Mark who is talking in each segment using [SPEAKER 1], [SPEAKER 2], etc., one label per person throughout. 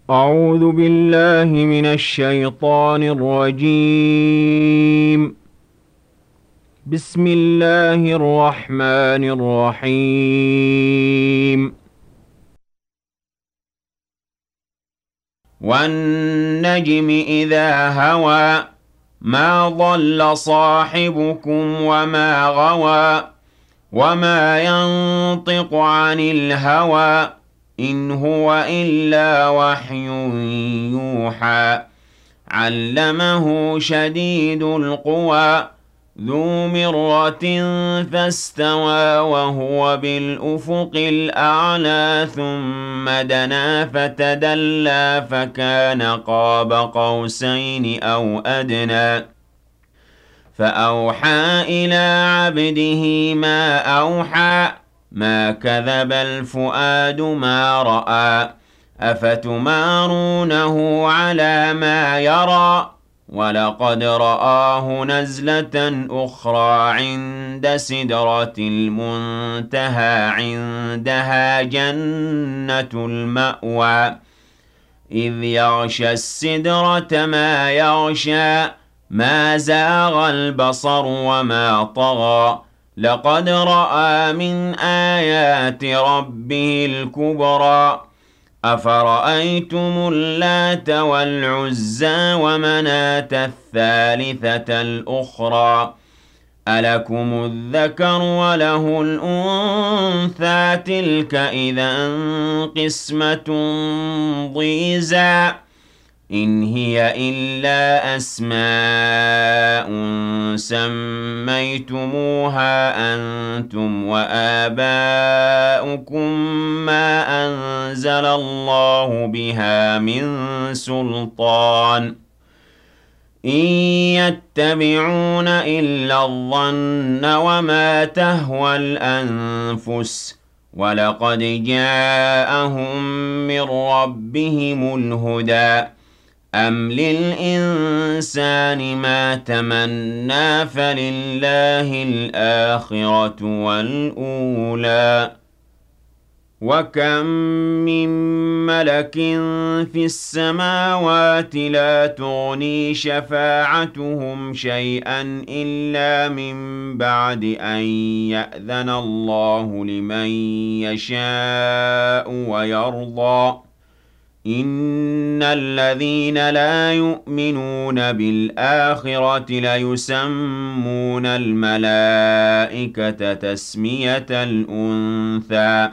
[SPEAKER 1] أعوذ بالله من الشيطان الرجيم. بسم الله الرحمن الرحيم. والنجم إذا هوى ما ضل صاحبكم وما غوى وما ينطق عن الهوى إن هو إلا وحي يوحى علمه شديد القوى ذو مرة فاستوى وهو بالأفق الأعلى ثم دنا فتدلى فكان قاب قوسين أو أدنى فأوحى إلى عبده ما أوحى ما كذب الفؤاد ما رأى أفتمارونه على ما يرى ولقد رآه نزلة أخرى عند سدرة المنتهى عندها جنة المأوى إذ يغشى السدرة ما يغشى ما زاغ البصر وما طغى لقد رأى من آيات ربه الكبرى أفرأيتم اللات والعزى ومناة الثالثة الأخرى ألكم الذكر وله الأنثى تلك إذا قسمة ضيزى إن هي إلا أسماء سميتموها أنتم وآباؤكم ما أنزل الله بها من سلطان إن يتبعون إلا الظن وما تهوى الأنفس ولقد جاءهم من ربهم الهدى أم للإنسان ما تمنى فلله الآخرة والأولى وكم من ملك في السماوات لا تغني شفاعتهم شيئا إلا من بعد أن يأذن الله لمن يشاء ويرضى إن الذين لا يؤمنون بالآخرة ليسمون الملائكة تسمية الأنثى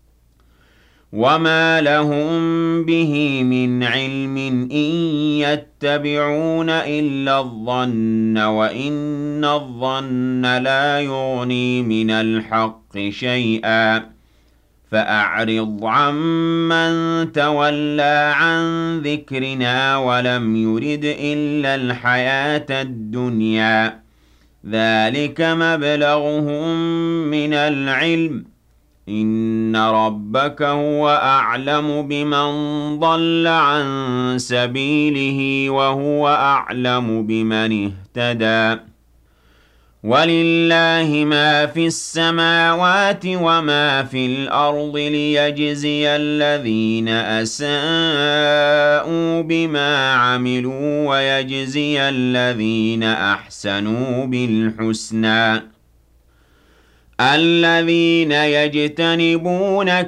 [SPEAKER 1] وما لهم به من علم إن يتبعون إلا الظن وإن الظن لا يغني من الحق شيئا فأعرض عمن تولى عن ذكرنا ولم يرد إلا الحياة الدنيا ذلك مبلغهم من العلم إن ربك هو أعلم بمن ضل عن سبيله وهو أعلم بمن اهتدى ولله ما في السماوات وما في الأرض ليجزي الذين أساءوا بما عملوا ويجزي الذين أحسنوا بالحسنى الذين يجتنبون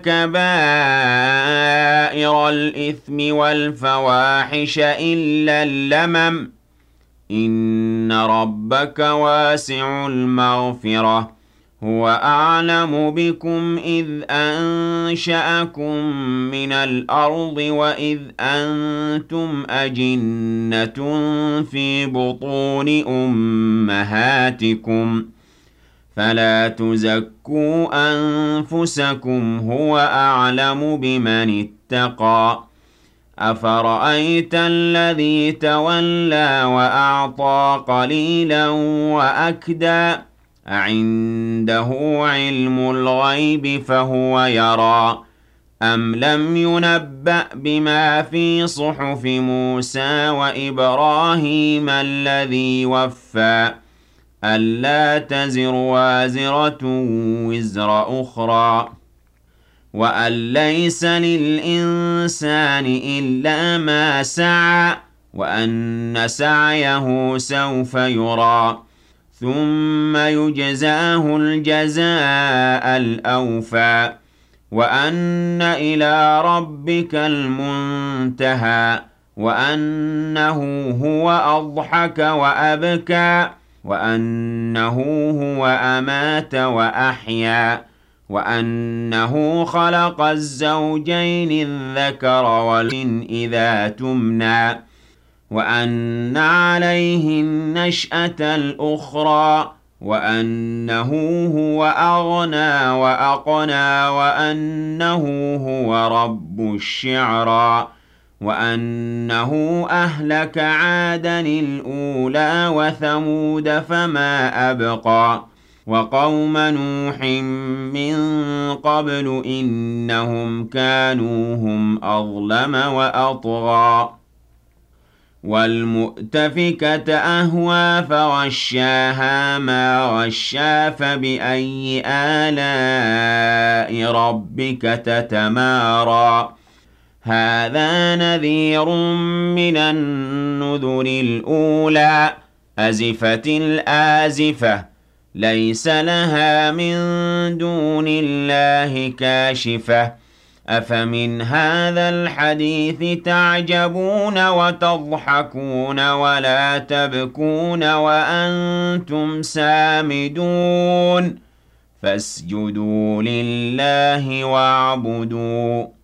[SPEAKER 1] كبائر الإثم والفواحش إلا اللمم إن ربك واسع المغفرة هو أعلم بكم إذ أنشأكم من الأرض وإذ أنتم أجنة في بطون أمهاتكم فلا تزكوا أنفسكم هو أعلم بمن اتقى أفرأيت الذي تولى وأعطى قليلا وأكدى أعنده علم الغيب فهو يرى أم لم ينبأ بما في صحف موسى وإبراهيم الذي وفى ألا تزر وازرة وزر أخرى وأن ليس للإنسان إلا ما سعى وأن سعيه سوف يرى ثم يجزاه الجزاء الأوفى وأن إلى ربك المنتهى وأنه هو أضحك وأبكى وأنه هو أمات وأحيا وأنه خلق الزوجين الذكر والأنثى إذا تمنى وأن عليه النشأة الأخرى وأنه هو أغنى وأقنى وأنه هو رب الشعرى وأنه أهلك عادا الأولى وثمود فما أبقى وقوم نوح من قبل إنهم كانوا هم أظلم وأطغى والمؤتفكة أهوى فغشاها ما غشا فبأي آلاء ربك تتمارى هذا نذير من النذر الأولى أزفت الآزفة ليس لها من دون الله كاشفة أفمن هذا الحديث تعجبون وتضحكون ولا تبكون وأنتم سامدون فاسجدوا لله واعبدوا